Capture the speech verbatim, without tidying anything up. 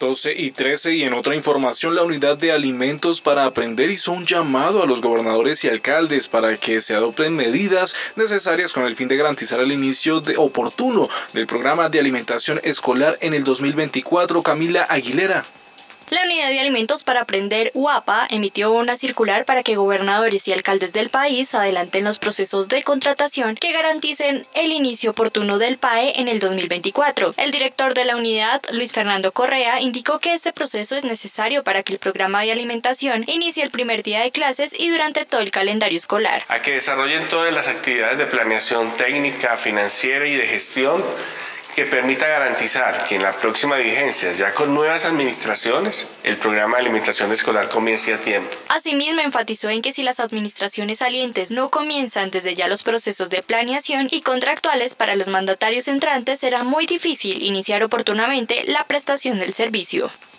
doce y trece, y en otra información, la Unidad de Alimentos para Aprender hizo un llamado a los gobernadores y alcaldes para que se adopten medidas necesarias con el fin de garantizar el inicio de, oportuno del programa de alimentación escolar en el dos mil veinticuatro. Camila Aguilera. La Unidad de Alimentos para Aprender, U A P A, emitió una circular para que gobernadores y alcaldes del país adelanten los procesos de contratación que garanticen el inicio oportuno del P A E en el dos mil veinticuatro. El director de la unidad, Luis Fernando Correa, indicó que este proceso es necesario para que el programa de alimentación inicie el primer día de clases y durante todo el calendario escolar. A que desarrollen todas las actividades de planeación técnica, financiera y de gestión que permita garantizar que en la próxima vigencia, ya con nuevas administraciones, el programa de alimentación escolar comience a tiempo. Asimismo, enfatizó en que si las administraciones salientes no comienzan desde ya los procesos de planeación y contractuales para los mandatarios entrantes, será muy difícil iniciar oportunamente la prestación del servicio.